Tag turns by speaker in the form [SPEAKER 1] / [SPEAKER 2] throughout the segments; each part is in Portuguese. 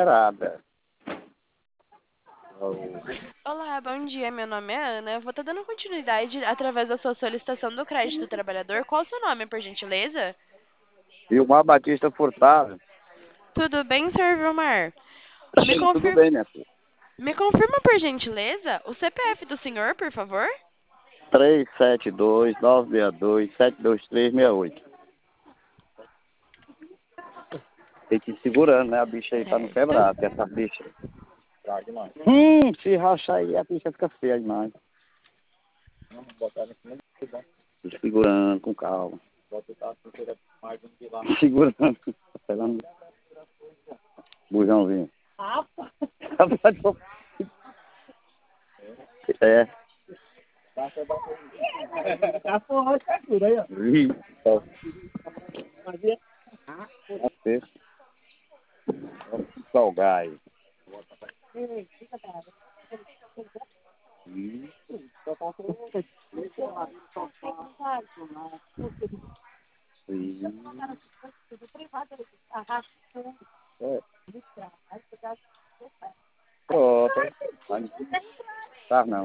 [SPEAKER 1] liberada.
[SPEAKER 2] Olá, bom dia. Meu nome é Ana. Eu vou estar dando continuidade através da sua solicitação do crédito do trabalhador. Qual o seu nome, por gentileza?
[SPEAKER 1] Vilmar Batista Furtado.
[SPEAKER 2] Tudo bem, Sr. Vilmar?
[SPEAKER 1] Tudo bem, minha filha.
[SPEAKER 2] Me confirma, por gentileza, o CPF do senhor, por favor?
[SPEAKER 1] 372-962-72368. Tem que ir segurando, né? A bicha aí pra não
[SPEAKER 2] Certo.
[SPEAKER 1] quebrar, que essa bicha. Se rachar aí, a bicha fica feia demais. Segurando com calma. Segurando. Pegando. Bujãozinho. É. Ih, ó. Salgai. Pronto. Tá, não.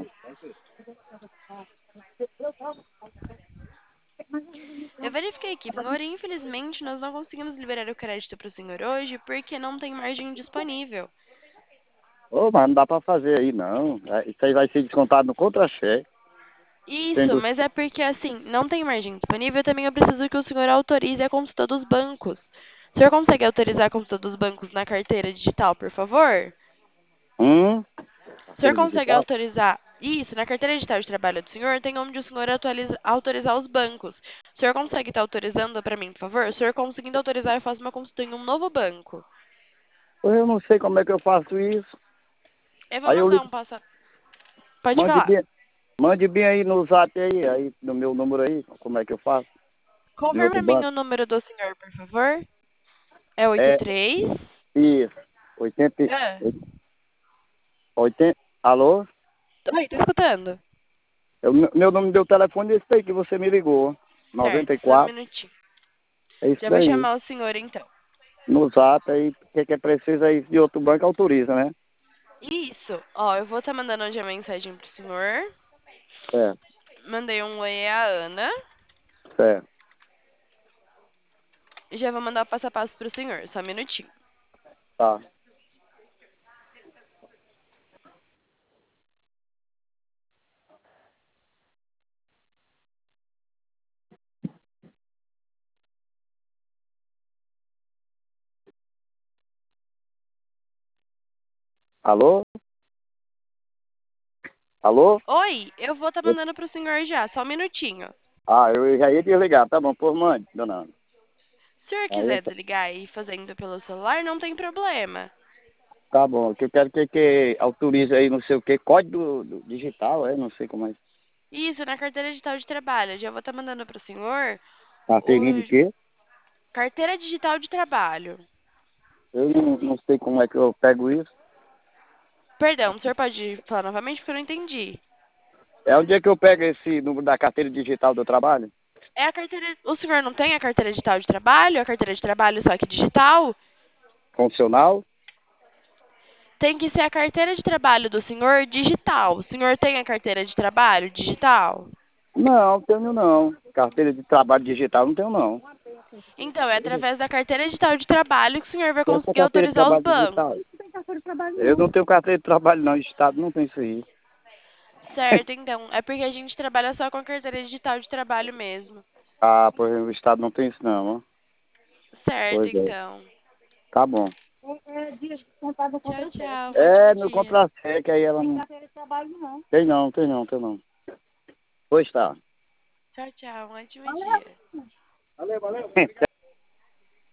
[SPEAKER 2] Eu verifiquei aqui, porém, infelizmente, nós não conseguimos liberar o crédito para o senhor hoje porque não tem margem disponível.
[SPEAKER 1] Ô, mas não dá pra fazer aí, não. Isso aí vai ser descontado no contra-cheque.
[SPEAKER 2] Isso, mas é porque, assim, não tem margem disponível, também eu preciso que o senhor autorize a consulta dos bancos. O senhor consegue autorizar a consulta dos bancos na carteira digital, por favor? O senhor
[SPEAKER 1] Carteira
[SPEAKER 2] consegue
[SPEAKER 1] digital?
[SPEAKER 2] autorizar isso? Na carteira digital de trabalho do senhor, tem onde o senhor autorizar os bancos. O senhor consegue estar autorizando para mim, por favor? O senhor conseguindo autorizar, eu faço uma consulta em um novo banco.
[SPEAKER 1] Eu não sei como é que eu faço isso.
[SPEAKER 2] Eu vou
[SPEAKER 1] Aí eu
[SPEAKER 2] mandar
[SPEAKER 1] ligo.
[SPEAKER 2] um passo. Pode
[SPEAKER 1] Mande
[SPEAKER 2] falar.
[SPEAKER 1] bem, mande bem aí no zap aí no meu número aí, como é que eu faço? Em
[SPEAKER 2] Confirma
[SPEAKER 1] outro
[SPEAKER 2] para mim
[SPEAKER 1] banco.
[SPEAKER 2] o número do senhor, por favor. É
[SPEAKER 1] É
[SPEAKER 2] 83.
[SPEAKER 1] isso. 80,
[SPEAKER 2] Ah.
[SPEAKER 1] 80, alô?
[SPEAKER 2] Oi, tô escutando.
[SPEAKER 1] Meu número do telefone é esse aí que você me ligou.
[SPEAKER 2] Certo, só um
[SPEAKER 1] 94.
[SPEAKER 2] minutinho.
[SPEAKER 1] É isso
[SPEAKER 2] Já vou
[SPEAKER 1] daí.
[SPEAKER 2] chamar o senhor, então.
[SPEAKER 1] No zap aí, o que é preciso aí de outro banco autoriza, né?
[SPEAKER 2] Isso. Ó, eu vou estar mandando hoje a mensagem pro senhor.
[SPEAKER 1] Certo,
[SPEAKER 2] Mandei um oi à Ana.
[SPEAKER 1] certo.
[SPEAKER 2] E já vou mandar o passo a passo pro senhor. Só um minutinho.
[SPEAKER 1] Tá. Alô? Alô?
[SPEAKER 2] Oi, eu vou estar mandando pro senhor já. Só um minutinho.
[SPEAKER 1] Ah, eu já ia desligar. Tá bom, por mande, dona Ana.
[SPEAKER 2] Se o senhor
[SPEAKER 1] Aí,
[SPEAKER 2] quiser desligar e ir fazendo pelo celular, não tem problema.
[SPEAKER 1] tá bom, que eu quero que autorize aí não sei o que, código digital, não sei como é.
[SPEAKER 2] Isso, na carteira digital de trabalho. Já vou estar mandando pro senhor o
[SPEAKER 1] Carteirinha de quê?
[SPEAKER 2] carteira digital de trabalho.
[SPEAKER 1] Eu não sei como é que eu pego isso.
[SPEAKER 2] Perdão, o senhor pode falar novamente porque eu não entendi.
[SPEAKER 1] É onde é que eu pego esse número da carteira digital do trabalho?
[SPEAKER 2] É a carteira. O senhor não tem a carteira digital de trabalho? A carteira de trabalho só que digital?
[SPEAKER 1] Funcional?
[SPEAKER 2] Tem que ser a carteira de trabalho do senhor digital. O senhor tem a carteira de trabalho digital?
[SPEAKER 1] Não, tenho não. Carteira de trabalho digital não tenho não.
[SPEAKER 2] Então, é através da carteira digital de trabalho que o senhor vai
[SPEAKER 1] Tem essa
[SPEAKER 2] conseguir
[SPEAKER 1] carteira de
[SPEAKER 2] autorizar os
[SPEAKER 1] trabalho digital?
[SPEAKER 2] bancos.
[SPEAKER 1] Eu não tenho carteira de trabalho não, Estado não tem isso aí.
[SPEAKER 2] Certo, então. É porque a gente trabalha só com a carteira digital de trabalho mesmo.
[SPEAKER 1] Ah, pois o Estado não tem isso não, ó.
[SPEAKER 2] Certo,
[SPEAKER 1] Pois é.
[SPEAKER 2] então.
[SPEAKER 1] Tá bom.
[SPEAKER 2] Tchau, tchau. Um
[SPEAKER 1] É,
[SPEAKER 2] ótimo
[SPEAKER 1] no
[SPEAKER 2] dia.
[SPEAKER 1] contra-cheque aí ela não... Tem não, tem não, tem não. Pois tá.
[SPEAKER 2] Tchau, tchau. Um ótimo dia.
[SPEAKER 1] Valeu, valeu.